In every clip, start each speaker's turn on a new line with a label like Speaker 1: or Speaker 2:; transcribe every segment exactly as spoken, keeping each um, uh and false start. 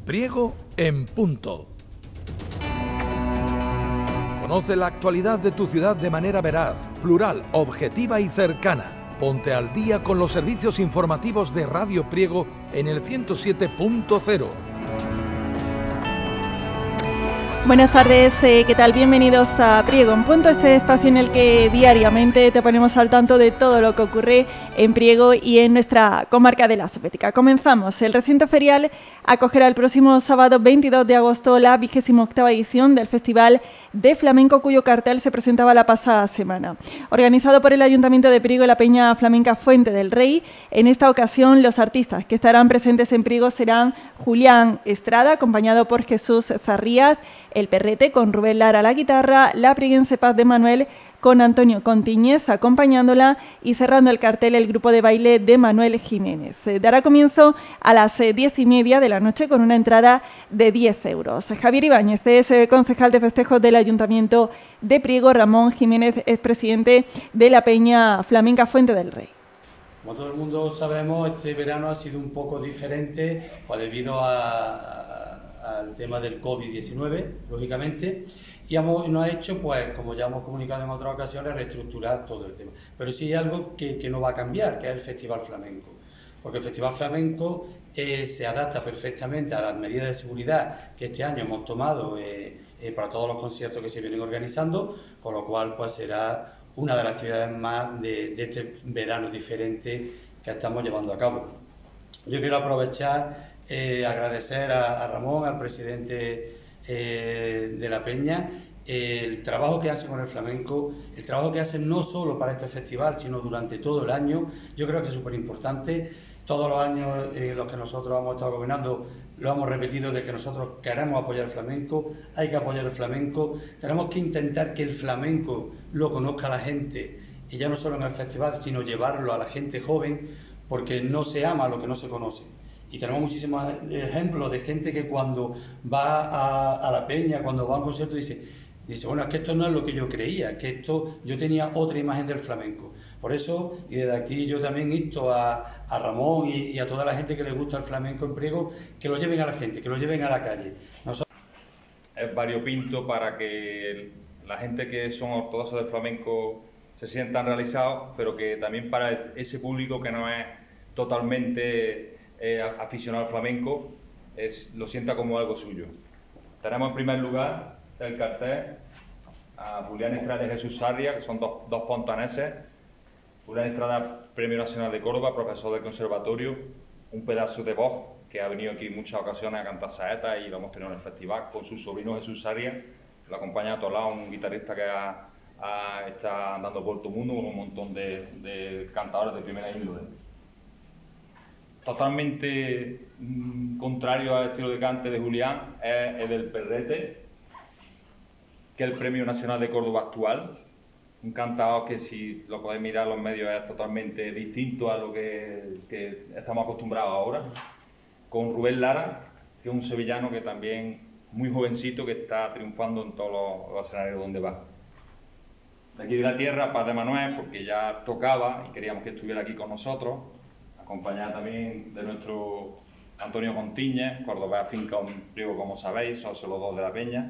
Speaker 1: Priego en punto. Conoce la actualidad de tu ciudad de manera veraz, plural, objetiva y cercana. Ponte al día con los servicios informativos de Radio Priego en el ciento siete punto cero.
Speaker 2: Buenas tardes, eh, ¿qué tal? Bienvenidos a Priego en Punto, este espacio en el que diariamente te ponemos al tanto de todo lo que ocurre en Priego y en nuestra comarca de la Sopética. Comenzamos. El recinto ferial acogerá el próximo sábado veintidós de agosto la vigésima octava edición del Festival de Flamenco, cuyo cartel se presentaba la pasada semana. Organizado por el Ayuntamiento de Priego y la Peña Flamenca Fuente del Rey, en esta ocasión los artistas que estarán presentes en Priego serán Julián Estrada, acompañado por Jesús Zarrías, El Perrete con Rubén Lara a la guitarra, La Priguense Paz de Manuel con Antonio Contiñez acompañándola y cerrando el cartel el grupo de baile de Manuel Jiménez. Eh, dará comienzo a las eh, diez y media de la noche con una entrada de diez euros. Javier Ibáñez es eh, concejal de festejos del Ayuntamiento de Priego. Ramón Jiménez es presidente de la Peña Flamenca Fuente del Rey.
Speaker 3: Como todo el mundo sabemos, este verano ha sido un poco diferente pues, debido a, a, al tema del COVID diecinueve, lógicamente, y hemos, nos ha hecho, pues como ya hemos comunicado en otras ocasiones, reestructurar todo el tema. Pero sí hay algo que, que no va a cambiar, que es el Festival Flamenco, porque el Festival Flamenco eh, se adapta perfectamente a las medidas de seguridad que este año hemos tomado eh, eh, para todos los conciertos que se vienen organizando, con lo cual pues será una de las actividades más de, de este verano diferente que estamos llevando a cabo. Yo quiero aprovechar, eh, agradecer a, a Ramón, al presidente eh, de la Peña, eh, el trabajo que hacen con el flamenco, el trabajo que hacen no solo para este festival, sino durante todo el año. Yo creo que es súper importante. Todos los años en eh, los que nosotros hemos estado gobernando, lo hemos repetido de que nosotros queremos apoyar el flamenco, hay que apoyar el flamenco, tenemos que intentar que el flamenco lo conozca la gente, y ya no solo en el festival, sino llevarlo a la gente joven, porque no se ama lo que no se conoce. Y tenemos muchísimos ejemplos de gente que cuando va a, a la peña, cuando va a un concierto, dice, dice, bueno, es que esto no es lo que yo creía, que esto, yo tenía otra imagen del flamenco. Por eso, y desde aquí yo también insto a, a Ramón y, y a toda la gente que le gusta el flamenco en Priego, que lo lleven a la gente, que lo lleven a la calle. Nosotros...
Speaker 4: Es variopinto para que la gente que son ortodoxos del flamenco se sientan realizados, pero que también para ese público que no es totalmente eh, aficionado al flamenco, es, lo sienta como algo suyo. Tenemos en primer lugar el cartel a Julián Estrada y Jesús Sarria, que son dos, dos pontaneses. Julián Estrada, Premio Nacional de Córdoba, profesor del Conservatorio, un pedazo de voz que ha venido aquí en muchas ocasiones a cantar saetas y lo hemos tenido en el festival con su sobrino Jesús Sarria, que lo acompaña a todos lados, un guitarrista que ha, ha, está andando por todo el mundo con un montón de, de cantadores de primera índole. Totalmente mmm, contrario al estilo de cante de Julián es el del Perrete, que es el Premio Nacional de Córdoba actual. Un cantador que, si lo podéis mirar en los medios, es totalmente distinto a lo que, que estamos acostumbrados ahora. Con Rubén Lara, que es un sevillano que también, muy jovencito, que está triunfando en todos los, los escenarios donde va. De aquí de la tierra, Paz de Manuel, porque ya tocaba y queríamos que estuviera aquí con nosotros, acompañada también de nuestro Antonio Contiñez, cordobés afincado en Priego, como sabéis, son los dos de la Peña.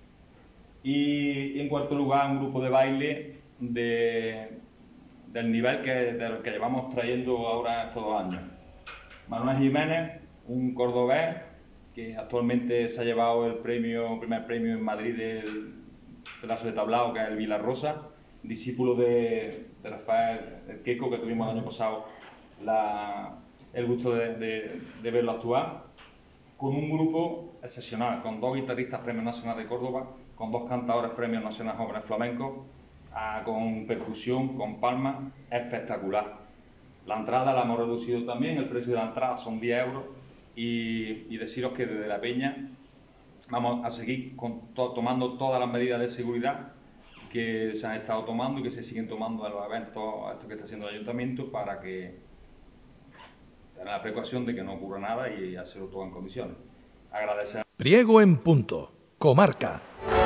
Speaker 4: Y en cuarto lugar, un grupo de baile de, del nivel que, de lo que llevamos trayendo ahora estos dos años. Manuel Jiménez, un cordobés que actualmente se ha llevado el premio, primer premio en Madrid del pedazo de tablao, que es el Vila Rosa, discípulo de, de Rafael el Queco, que tuvimos el año pasado la, el gusto de, de, de verlo actuar, con un grupo excepcional, con dos guitarristas Premio Nacional de Córdoba, con dos cantadores Premios Nacionales Jóvenes Flamencos, ah, con percusión, con palmas, espectacular. La entrada la hemos reducido también, el precio de la entrada son diez euros, y, y deciros que desde la Peña vamos a seguir con to, tomando todas las medidas de seguridad que se han estado tomando y que se siguen tomando en los eventos estos que está haciendo el Ayuntamiento, para que tener la precaución de que no ocurra nada y hacerlo todo en condiciones. Agradecer.
Speaker 1: Priego en Punto, comarca.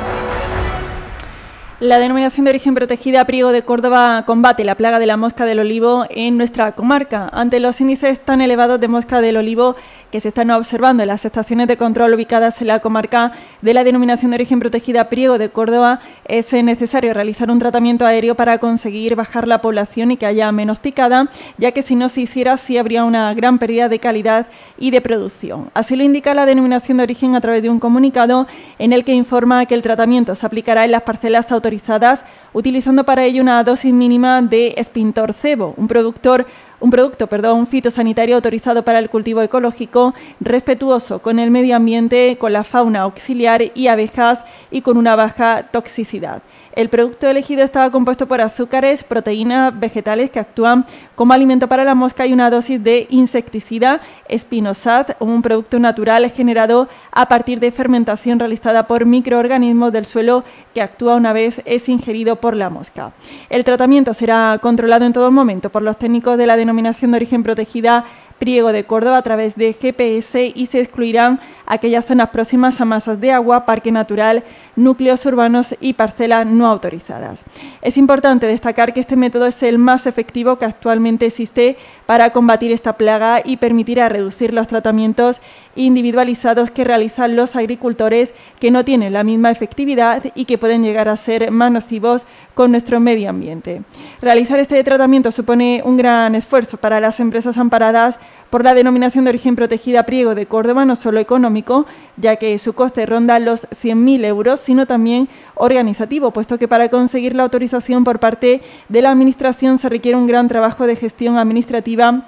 Speaker 2: La denominación de origen protegida Priego de Córdoba combate la plaga de la mosca del olivo en nuestra comarca. Ante los índices tan elevados de mosca del olivo que se están observando en las estaciones de control ubicadas en la comarca de la denominación de origen protegida Priego de Córdoba, es necesario realizar un tratamiento aéreo para conseguir bajar la población y que haya menos picada, ya que si no se hiciera así habría una gran pérdida de calidad y de producción. Así lo indica la denominación de origen a través de un comunicado en el que informa que el tratamiento se aplicará en las parcelas autorizadas utilizando para ello una dosis mínima de Espintor cebo, un productor Un producto, perdón, fitosanitario autorizado para el cultivo ecológico, respetuoso con el medio ambiente, con la fauna auxiliar y abejas y con una baja toxicidad. El producto elegido estaba compuesto por azúcares, proteínas vegetales que actúan como alimento para la mosca y una dosis de insecticida Spinosad, un producto natural generado a partir de fermentación realizada por microorganismos del suelo que actúa una vez es ingerido por la mosca. El tratamiento será controlado en todo momento por los técnicos de la denominación de origen protegida Priego de Córdoba a través de G P S y se excluirán aquellas zonas próximas a masas de agua, parque natural, núcleos urbanos y parcelas no autorizadas. Es importante destacar que este método es el más efectivo que actualmente existe para combatir esta plaga y permitirá reducir los tratamientos individualizados que realizan los agricultores, que no tienen la misma efectividad y que pueden llegar a ser más nocivos con nuestro medio ambiente. Realizar este tratamiento supone un gran esfuerzo para las empresas amparadas por la denominación de origen protegida Priego de Córdoba, no solo económico, ya que su coste ronda los cien mil euros, sino también organizativo, puesto que para conseguir la autorización por parte de la Administración se requiere un gran trabajo de gestión administrativa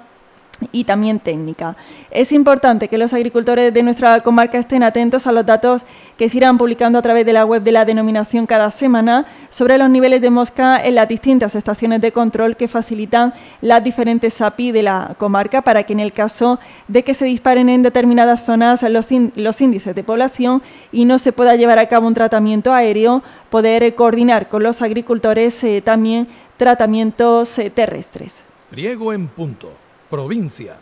Speaker 2: y también técnica. Es importante que los agricultores de nuestra comarca estén atentos a los datos que se irán publicando a través de la web de la denominación cada semana sobre los niveles de mosca en las distintas estaciones de control que facilitan las diferentes A P I de la comarca para que en el caso de que se disparen en determinadas zonas los, los índices de población y no se pueda llevar a cabo un tratamiento aéreo, poder coordinar con los agricultores eh, también tratamientos eh, terrestres.
Speaker 1: Priego en punto. Provincia.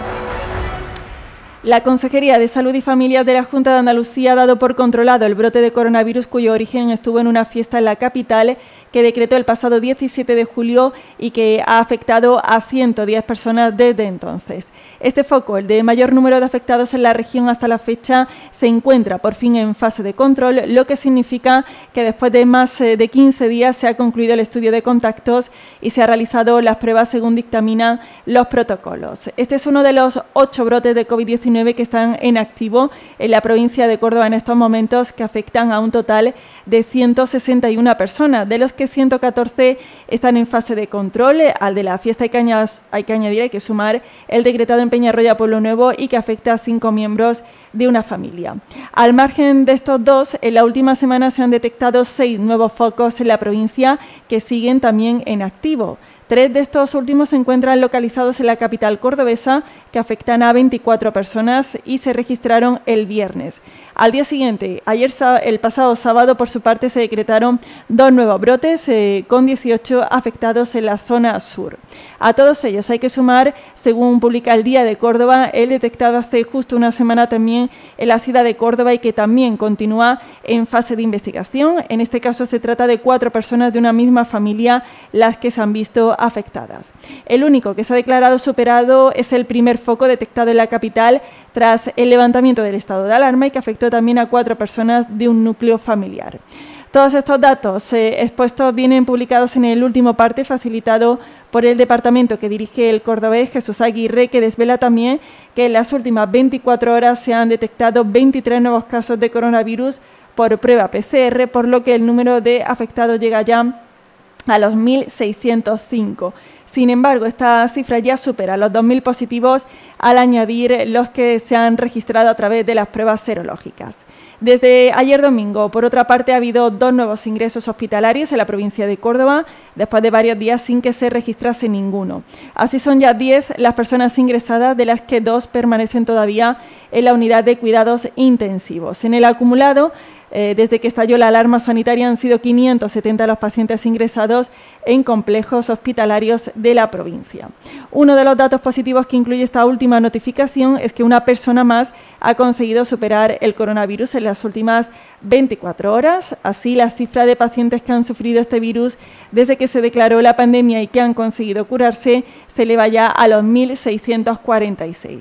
Speaker 2: La Consejería de Salud y Familias de la Junta de Andalucía ha dado por controlado el brote de coronavirus cuyo origen estuvo en una fiesta en la capital que decretó el pasado diecisiete de julio y que ha afectado a ciento diez personas desde entonces. Este foco, el de mayor número de afectados en la región hasta la fecha, se encuentra por fin en fase de control, lo que significa que después de más de quince días se ha concluido el estudio de contactos y se han realizado las pruebas según dictaminan los protocolos. Este es uno de los ocho brotes de COVID diecinueve que están en activo en la provincia de Córdoba en estos momentos, que afectan a un total de ciento sesenta y una personas, de los que ciento catorce están en fase de control. Al de la fiesta hay que, añadir, hay que añadir, hay que sumar el decretado en Peñarroya Pueblo Nuevo y que afecta a cinco miembros de una familia. Al margen de estos dos, en la última semana se han detectado seis nuevos focos en la provincia que siguen también en activo. Tres de estos últimos se encuentran localizados en la capital cordobesa, que afectan a veinticuatro personas y se registraron el viernes. Al día siguiente, ayer el pasado sábado, por su parte, se decretaron dos nuevos brotes eh, con dieciocho afectados en la zona sur. A todos ellos hay que sumar, según publica el Día de Córdoba, el detectado hace justo una semana también en la ciudad de Córdoba y que también continúa en fase de investigación. En este caso se trata de cuatro personas de una misma familia las que se han visto afectadas. El único que se ha declarado superado es el primer foco detectado en la capital tras el levantamiento del estado de alarma y que afectó también a cuatro personas de un núcleo familiar. Todos estos datos eh, expuestos vienen publicados en el último parte facilitado por el departamento que dirige el cordobés Jesús Aguirre, que desvela también que en las últimas veinticuatro horas se han detectado veintitrés nuevos casos de coronavirus por prueba P C R, por lo que el número de afectados llega ya a los mil seiscientos cinco. Sin embargo, esta cifra ya supera los dos mil positivos al añadir los que se han registrado a través de las pruebas serológicas. Desde ayer domingo, por otra parte, ha habido dos nuevos ingresos hospitalarios en la provincia de Córdoba, después de varios días sin que se registrase ninguno. Así son ya diez las personas ingresadas, de las que dos permanecen todavía en la unidad de cuidados intensivos. En el acumulado, Eh, desde que estalló la alarma sanitaria, han sido quinientos setenta los pacientes ingresados en complejos hospitalarios de la provincia. Uno de los datos positivos que incluye esta última notificación es que una persona más ha conseguido superar el coronavirus en las últimas veinticuatro horas. Así, la cifra de pacientes que han sufrido este virus desde que se declaró la pandemia y que han conseguido curarse se eleva ya a los mil seiscientos cuarenta y seis.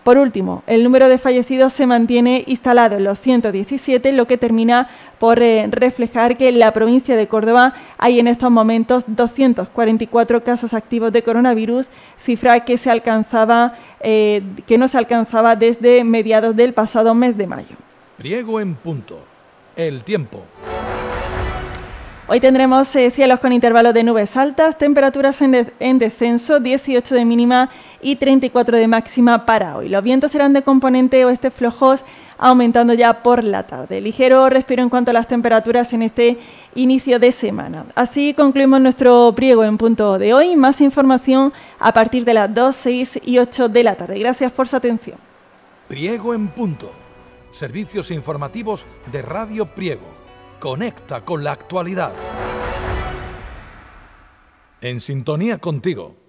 Speaker 2: Por último, el número de fallecidos se mantiene instalado en los ciento diecisiete, lo que termina por eh, reflejar que en la provincia de Córdoba hay en estos momentos doscientos cuarenta y cuatro casos activos de coronavirus, cifra que, se alcanzaba, eh, que no se alcanzaba desde mediados del pasado mes de mayo.
Speaker 1: Priego en punto. El tiempo.
Speaker 2: Hoy tendremos eh, cielos con intervalos de nubes altas, temperaturas en, de en descenso, dieciocho de mínima y treinta y cuatro de máxima para hoy. Los vientos serán de componente oeste flojos, aumentando ya por la tarde. Ligero respiro en cuanto a las temperaturas en este inicio de semana. Así concluimos nuestro Priego en punto de hoy. Más información a partir de las dos, seis y ocho de la tarde. Gracias por su atención.
Speaker 1: Priego en punto. Servicios informativos de Radio Priego. Conecta con la actualidad. En sintonía contigo.